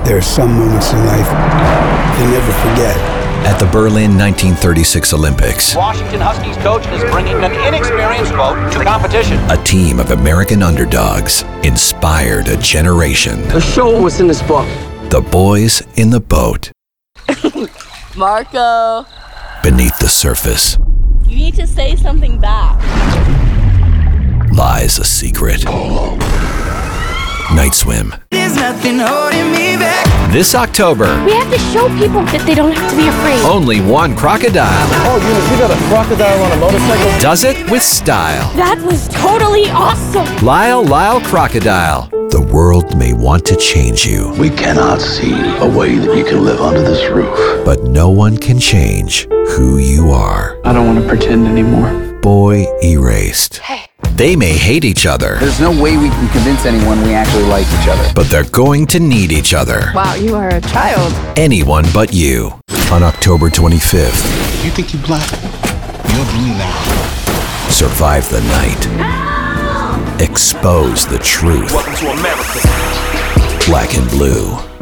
There are some moments in life you never forget. At the Berlin 1936 Olympics, Washington Huskies coach is bringing an inexperienced boat to competition. a team of American underdogs inspired a generation. The show was in this book. The Boys in the Boat. Marco, Beneath the surface you need to say something back. lies a secret. Night Swim. There's nothing holding me back. This October, We have to show people that they don't have to be afraid. only one crocodile Oh, you got a crocodile on a motorcycle? does it with style. That was totally awesome. Lyle Crocodile. The world may want to change you, We cannot see a way that you can live under this roof. but no one can change who you are. I don't want to pretend anymore. Boy Erased. They may hate each other, There's no way we can convince anyone we actually like each other. but they're going to need each other. Wow, you are a child. Anyone but you. On October 25th, You think you're black? You're blue now. survive the night. Expose the truth. Welcome to America. Black and Blue.